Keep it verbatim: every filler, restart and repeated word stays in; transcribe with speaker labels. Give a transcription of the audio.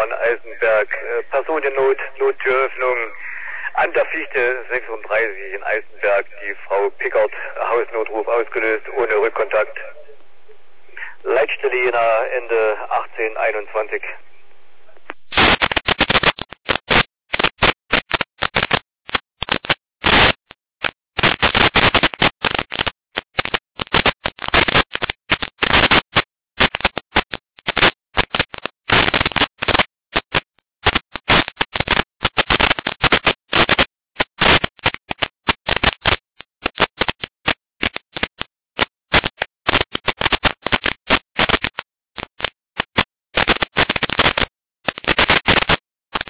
Speaker 1: Bauern Eisenberg. Äh, Personennot, Nottüröffnung an der Fichte sechsunddreißig in Eisenberg. Die Frau Pickert, Hausnotruf ausgelöst, ohne Rückkontakt. Leitstelle Jena, Ende achtzehn einundzwanzig.